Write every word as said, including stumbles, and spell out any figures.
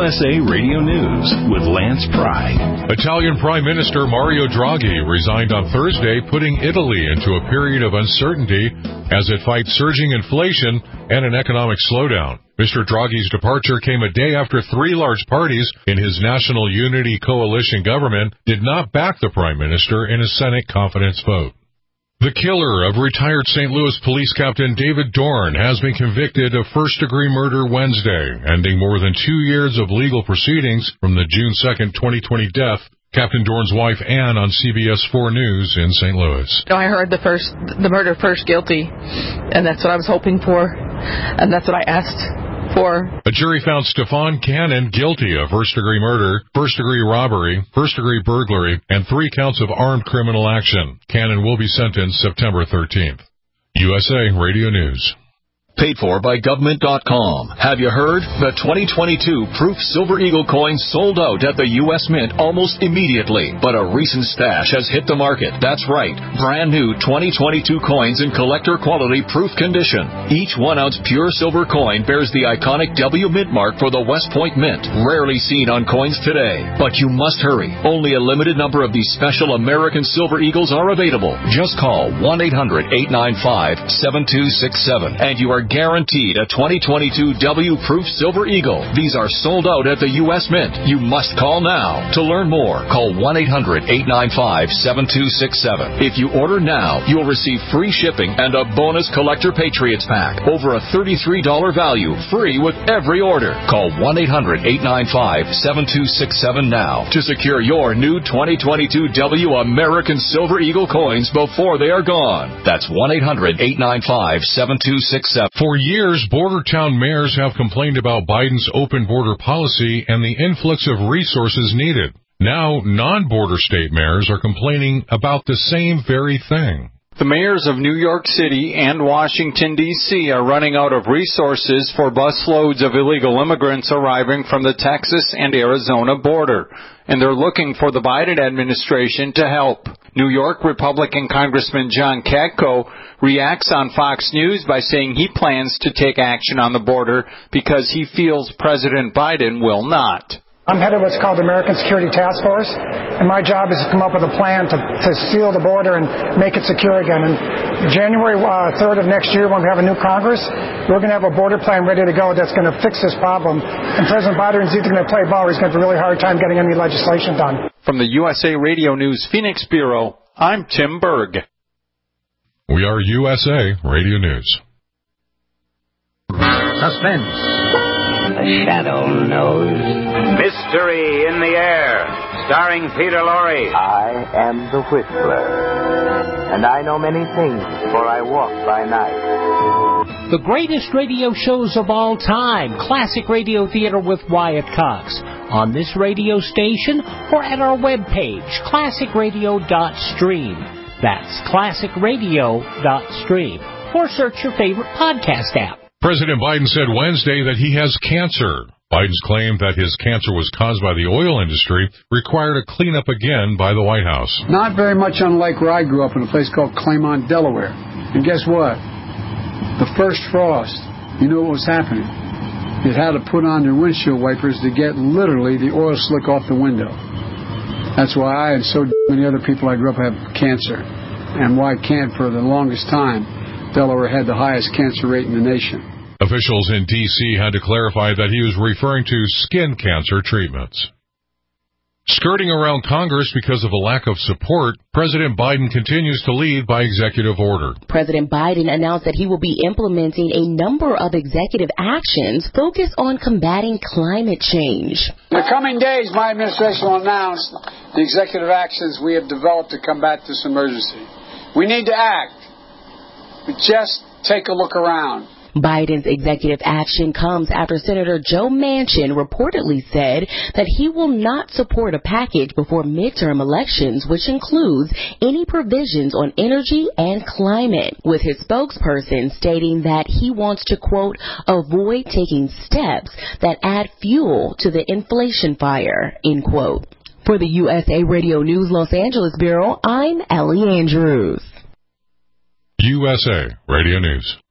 S A Radio News with Lance Pry. Italian Prime Minister Mario Draghi resigned on Thursday, putting Italy into a period of uncertainty as it fights surging inflation and an economic slowdown. Mister Draghi's departure came a day after three large parties in his National Unity Coalition government did not back the Prime Minister in a Senate confidence vote. The killer of retired Saint Louis Police Captain David Dorn has been convicted of first-degree murder Wednesday, ending more than two years of legal proceedings from the June second, twenty twenty death. Captain Dorn's wife, Ann, on C B S four News in Saint Louis. I heard the first, the murder first guilty, and that's what I was hoping for, and that's what I asked for. A jury found Stefan Cannon guilty of first-degree murder, first-degree robbery, first-degree burglary, and three counts of armed criminal action. Cannon will be sentenced September thirteenth. U S A Radio News. Paid for by government dot com. Have you heard? The twenty twenty-two Proof Silver Eagle coin sold out at the U S Mint almost immediately. But a recent stash has hit the market. That's right. Brand new twenty twenty-two coins in collector quality proof condition. Each one ounce pure silver coin bears the iconic W Mint mark for the West Point Mint. Rarely seen on coins today. But you must hurry. Only a limited number of these special American Silver Eagles are available. Just call one eight hundred, eight nine five, seven two six seven and you are guaranteed a twenty twenty-two W-Proof Silver Eagle. These are sold out at the U S Mint. You must call now. To learn more, call one eight hundred, eight nine five, seven two six seven. If you order now, you'll receive free shipping and a bonus Collector Patriots pack. Over a thirty-three dollars value, free with every order. Call one eight hundred, eight nine five, seven two six seven now to secure your new twenty twenty-two W American Silver Eagle coins before they are gone. That's one eight hundred, eight nine five, seven two six seven. For years, border town mayors have complained about Biden's open border policy and the influx of resources needed. Now, non-border state mayors are complaining about the same very thing. The mayors of New York City and Washington, D C are running out of resources for busloads of illegal immigrants arriving from the Texas and Arizona border, and they're looking for the Biden administration to help. New York Republican Congressman John Katko reacts on Fox News by saying he plans to take action on the border because he feels President Biden will not. I'm head of what's called the American Security Task Force, and my job is to come up with a plan to, to seal the border and make it secure again. And January uh, third of next year, when we have a new Congress, we're going to have a border plan ready to go that's going to fix this problem. And President Biden is either going to play ball or he's going to have a really hard time getting any legislation done. From the U S A Radio News Phoenix Bureau, I'm Tim Berg. We are U S A Radio News. Suspense. The shadow knows. Mystery in the Air, starring Peter Lorre. I am the Whistler, and I know many things, for I walk by night. The greatest radio shows of all time, Classic Radio Theater with Wyatt Cox, on this radio station or at our webpage, classic radio dot stream. That's classic radio dot stream. Or search your favorite podcast app. President Biden said Wednesday that he has cancer. Biden's claim that his cancer was caused by the oil industry required a cleanup again by the White House. Not very much unlike where I grew up in a place called Claymont, Delaware. And guess what? The first frost, you know what was happening? It had to put on their windshield wipers to get literally the oil slick off the window. That's why I and so many other people I grew up have cancer. And why can't for the longest time Delaware had the highest cancer rate in the nation. Officials in D C had to clarify that he was referring to skin cancer treatments. Skirting around Congress because of a lack of support, President Biden continues to lead by executive order. President Biden announced that he will be implementing a number of executive actions focused on combating climate change. In the coming days, my administration will announce the executive actions we have developed to combat this emergency. We need to act. But just take a look around. Biden's executive action comes after Senator Joe Manchin reportedly said that he will not support a package before midterm elections, which includes any provisions on energy and climate, with his spokesperson stating that he wants to, quote, avoid taking steps that add fuel to the inflation fire, end quote. For the U S A Radio News Los Angeles Bureau, I'm Ellie Andrews. U S A Radio News.